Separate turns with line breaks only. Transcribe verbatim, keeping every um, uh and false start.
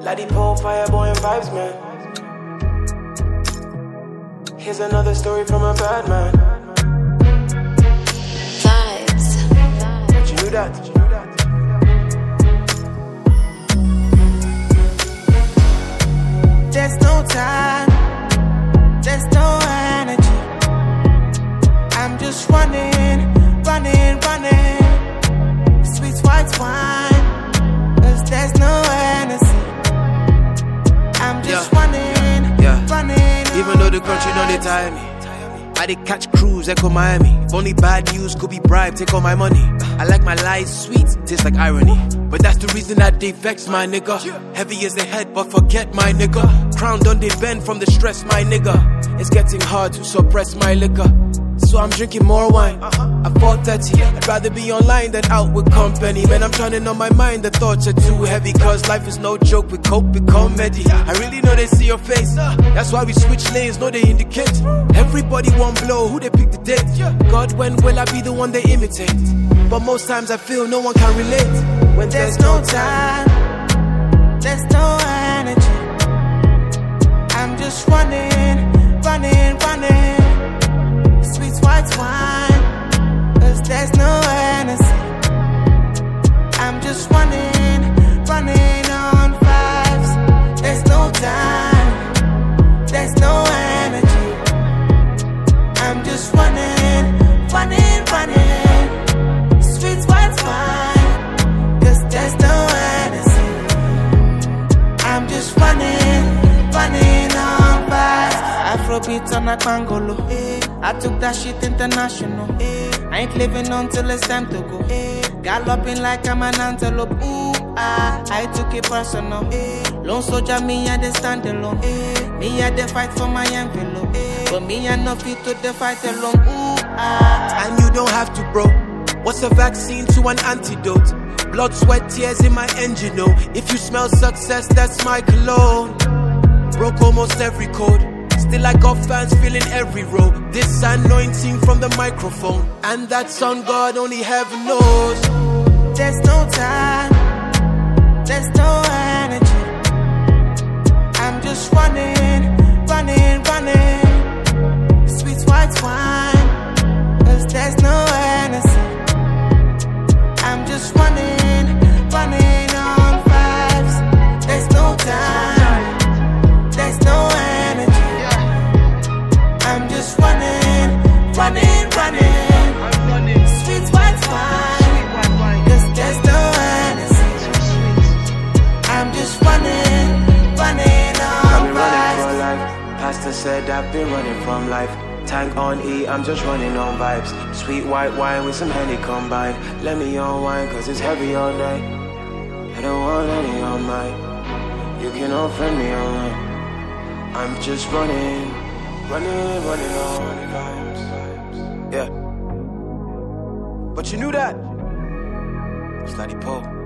Ladipo, fireboy and vibes, man. Here's another story from a bad man.
Vibes.
But you knew that.
There's no time, there's no energy. I'm just running, running, running. Sweet white wine, cause there's no energy. I'm just yeah. running, yeah. running.
Even though the country don't they tire me, I did catch cruise, echo Miami. If only bad news could be bribed, take all my money. I like my lies sweet, tastes like irony. But that's the reason that they vex, my nigga. Heavy as the head, but forget, my nigga. Crown done they bend from the stress, my nigga. It's getting hard to suppress my liquor, so I'm drinking more wine. At four thirty, I'd rather be online than out with company. Man, I'm trying on my mind, the thoughts are too heavy. Cause life is no joke, we cope with comedy. I really know they see your face, that's why we switch lanes, no they indicate. Everybody want blow, who they pick the date? God, when will I be the one they imitate? But most times I feel no one can relate. When
there's no time, there's no energy. I'm just running, running, running. Sweet white wine, cause there's no energy. I'm just running, running on vibes. There's no time, there's no energy. I'm just running, running, running. Sweet white wine, cause there's no energy. I'm just running, running on vibes. Afrobeat on a Bangolo, eh. I took that shit international, eh. I ain't living until it's time to go, eh. Galloping like I'm an antelope, ooh, ah. I took it personal, eh. Lone soldier, me I dey stand alone, eh. Me I dey fight for my envelope, eh. But me I no fit to dey fight alone, ooh, ah.
And you don't have to, bro. What's a vaccine to an antidote? Blood, sweat, tears in my engine, no. If you smell success, that's my cologne. Broke almost every code, still I got fans filling every row. This anointing from the microphone, and that's on God, only heaven knows.
There's no time, there's no energy. I'm just running, running, running. Sweet white wine, cause there's no energy. I'm just running, running on vibes. There's no time, there's no energy. I'm just running, running, running. Sweet white wine, cause there's no energy. I'm just running, running on vibes.
For life. Pastor said I've been running from life. Tank on E, I'm just running on vibes. Sweet white wine with some Henny combined. Let me unwind cause it's heavy all night. I don't want any on mine. You can unfriend me online. I'm just running, running, running on vibes.
Yeah. But you knew that. It's Ladipo.